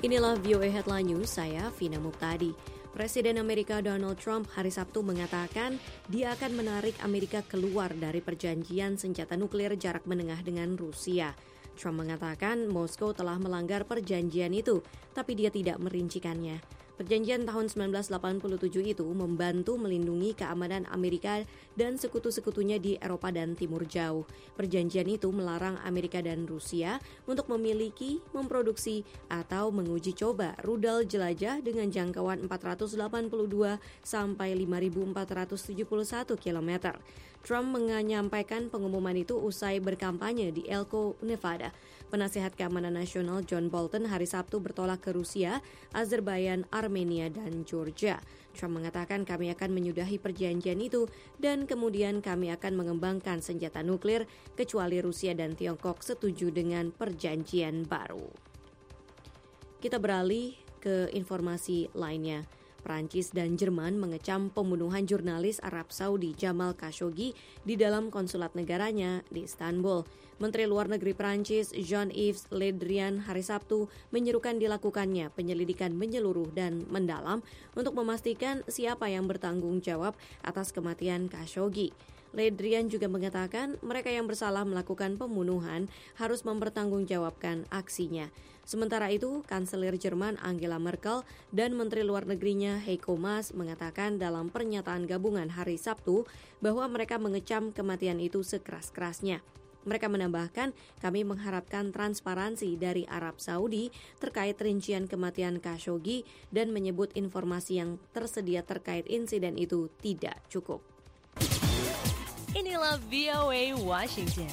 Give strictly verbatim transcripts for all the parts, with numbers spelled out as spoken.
Inilah V O A Headline News, saya Vina Muptadi. Presiden Amerika Donald Trump hari Sabtu mengatakan dia akan menarik Amerika keluar dari perjanjian senjata nuklir jarak menengah dengan Rusia. Trump mengatakan Moskow telah melanggar perjanjian itu, tapi dia tidak merincikannya. Perjanjian tahun sembilan belas delapan puluh tujuh itu membantu melindungi keamanan Amerika dan sekutu-sekutunya di Eropa dan Timur Jauh. Perjanjian itu melarang Amerika dan Rusia untuk memiliki, memproduksi, atau menguji coba rudal jelajah dengan jangkauan empat ratus delapan puluh dua sampai lima ribu empat ratus tujuh puluh satu kilometer. Trump menyampaikan pengumuman itu usai berkampanye di Elko, Nevada. Penasihat Keamanan Nasional John Bolton hari Sabtu bertolak ke Rusia, Azerbaijan, Armenia, dan Georgia. Trump mengatakan kami akan menyudahi perjanjian itu dan kemudian kami akan mengembangkan senjata nuklir kecuali Rusia dan Tiongkok setuju dengan perjanjian baru. Kita beralih ke informasi lainnya. Prancis dan Jerman mengecam pembunuhan jurnalis Arab Saudi Jamal Khashoggi di dalam konsulat negaranya di Istanbul. Menteri Luar Negeri Prancis Jean-Yves Le Drian hari Sabtu menyerukan dilakukannya penyelidikan menyeluruh dan mendalam untuk memastikan siapa yang bertanggung jawab atas kematian Khashoggi. Le Drian juga mengatakan mereka yang bersalah melakukan pembunuhan harus mempertanggungjawabkan aksinya. Sementara itu, Kanselir Jerman Angela Merkel dan Menteri Luar Negerinya Heiko Maas mengatakan dalam pernyataan gabungan hari Sabtu bahwa mereka mengecam kematian itu sekeras-kerasnya. Mereka menambahkan, kami mengharapkan transparansi dari Arab Saudi terkait rincian kematian Khashoggi dan menyebut informasi yang tersedia terkait insiden itu tidak cukup. Inilah V O A Washington.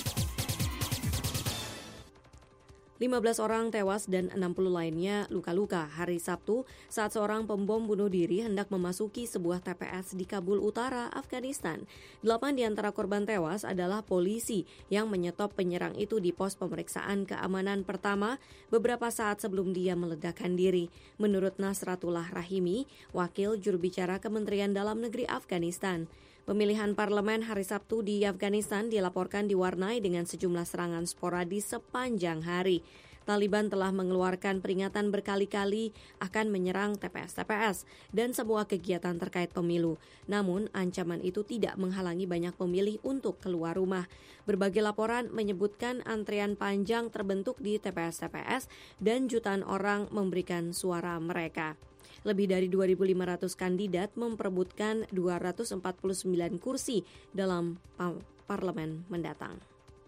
lima belas orang tewas dan enam puluh lainnya luka-luka hari Sabtu saat seorang pembom bunuh diri hendak memasuki sebuah T P S di Kabul Utara, Afghanistan. Delapan di antara korban tewas adalah polisi yang menyetop penyerang itu di pos pemeriksaan keamanan pertama beberapa saat sebelum dia meledakkan diri. Menurut Nasratullah Rahimi, wakil juru bicara Kementerian Dalam Negeri Afghanistan. Pemilihan parlemen hari Sabtu di Afghanistan dilaporkan diwarnai dengan sejumlah serangan sporadis sepanjang hari. Taliban telah mengeluarkan peringatan berkali-kali akan menyerang T P S-T P S dan semua kegiatan terkait pemilu. Namun, ancaman itu tidak menghalangi banyak pemilih untuk keluar rumah. Berbagai laporan menyebutkan antrean panjang terbentuk di T P S-T P S dan jutaan orang memberikan suara mereka. Lebih dari dua ribu lima ratus kandidat memperebutkan dua ratus empat puluh sembilan kursi dalam parlemen mendatang.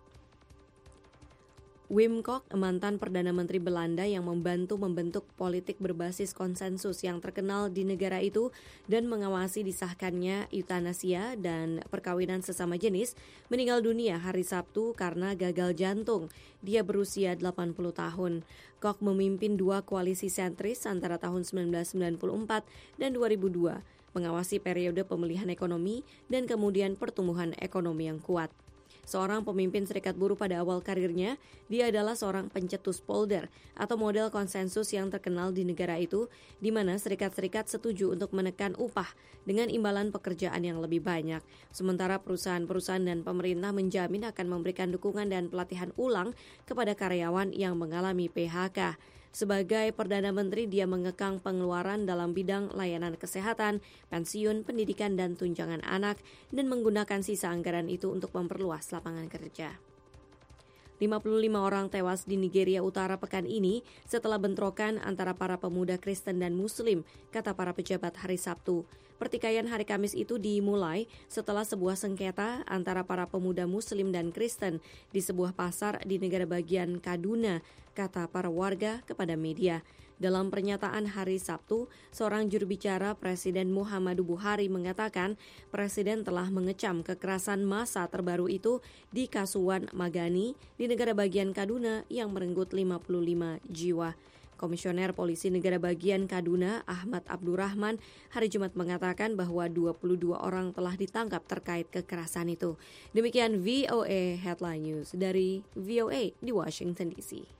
Wim Kok, mantan Perdana Menteri Belanda yang membantu membentuk politik berbasis konsensus yang terkenal di negara itu dan mengawasi disahkannya eutanasia dan perkawinan sesama jenis, meninggal dunia hari Sabtu karena gagal jantung. Dia berusia delapan puluh tahun. Kok memimpin dua koalisi sentris antara tahun sembilan belas sembilan puluh empat dan dua ribu dua, mengawasi periode pemulihan ekonomi dan kemudian pertumbuhan ekonomi yang kuat. Seorang pemimpin serikat buruh pada awal karirnya, dia adalah seorang pencetus polder atau model konsensus yang terkenal di negara itu, di mana serikat-serikat setuju untuk menekan upah dengan imbalan pekerjaan yang lebih banyak. Sementara perusahaan-perusahaan dan pemerintah menjamin akan memberikan dukungan dan pelatihan ulang kepada karyawan yang mengalami P H K. Sebagai Perdana Menteri, dia mengekang pengeluaran dalam bidang layanan kesehatan, pensiun, pendidikan, dan tunjangan anak, dan menggunakan sisa anggaran itu untuk memperluas lapangan kerja. lima puluh lima orang tewas di Nigeria Utara pekan ini setelah bentrokan antara para pemuda Kristen dan Muslim, kata para pejabat hari Sabtu. Pertikaian hari Kamis itu dimulai setelah sebuah sengketa antara para pemuda Muslim dan Kristen di sebuah pasar di negara bagian Kaduna, kata para warga kepada media. Dalam pernyataan hari Sabtu, seorang juru bicara Presiden Muhammadu Buhari mengatakan Presiden telah mengecam kekerasan massa terbaru itu di Kasuwan Magani di negara bagian Kaduna yang merenggut lima puluh lima jiwa. Komisioner Polisi Negara Bagian Kaduna, Ahmad Abdurrahman, hari Jumat mengatakan bahwa dua puluh dua orang telah ditangkap terkait kekerasan itu. Demikian V O A Headline News dari V O A di Washington D C.